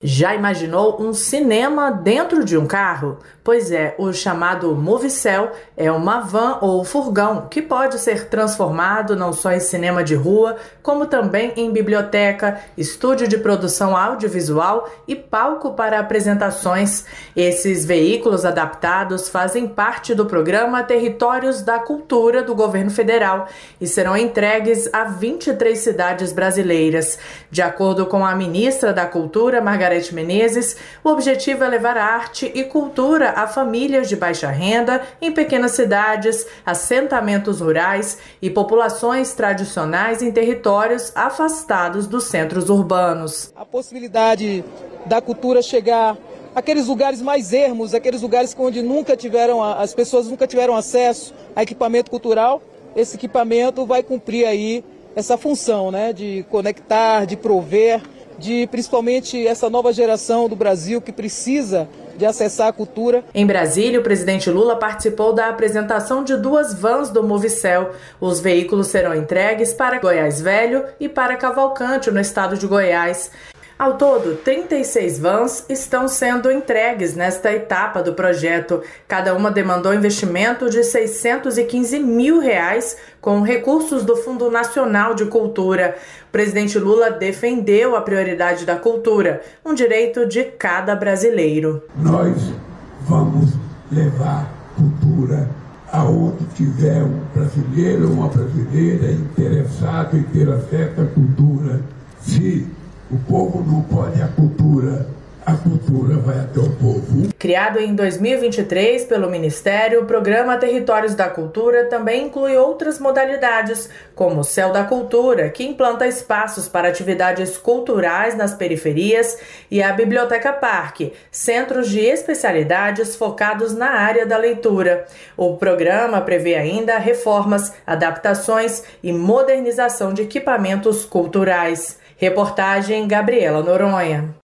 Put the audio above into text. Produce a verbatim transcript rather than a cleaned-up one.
Já imaginou um cinema dentro de um carro? Pois é, o chamado Movicel é uma van ou furgão que pode ser transformado não só em cinema de rua, como também em biblioteca, estúdio de produção audiovisual e palco para apresentações. Esses veículos adaptados fazem parte do programa Territórios da Cultura do Governo Federal e serão entregues a vinte e três cidades brasileiras. De acordo com a ministra da Cultura, Margarete Menezes, o objetivo é levar arte e cultura a famílias de baixa renda em pequenas cidades, assentamentos rurais e populações tradicionais em territórios afastados dos centros urbanos. A possibilidade da cultura chegar àqueles lugares mais ermos, aqueles lugares onde nunca tiveram, as pessoas nunca tiveram acesso a equipamento cultural, esse equipamento vai cumprir aí essa função, né, de conectar, de prover, de principalmente essa nova geração do Brasil que precisa de acessar a cultura. Em Brasília, o presidente Lula participou da apresentação de duas vans do Movicel. Os veículos serão entregues para Goiás Velho e para Cavalcante, no estado de Goiás. Ao todo, trinta e seis vans estão sendo entregues nesta etapa do projeto. Cada uma demandou investimento de seiscentos e quinze mil reais com recursos do Fundo Nacional de Cultura. O presidente Lula defendeu a prioridade da cultura, um direito de cada brasileiro. Nós vamos levar cultura aonde tiver um brasileiro ou uma brasileira interessado em ter acesso à cultura. Se o povo não pode a cultura, a cultura vai até o povo. Criado em dois mil e vinte e três pelo Ministério, o programa Territórios da Cultura também inclui outras modalidades, como o Céu da Cultura, que implanta espaços para atividades culturais nas periferias, e a Biblioteca Parque, centros de especialidades focados na área da leitura. O programa prevê ainda reformas, adaptações e modernização de equipamentos culturais. Reportagem Gabriela Noronha.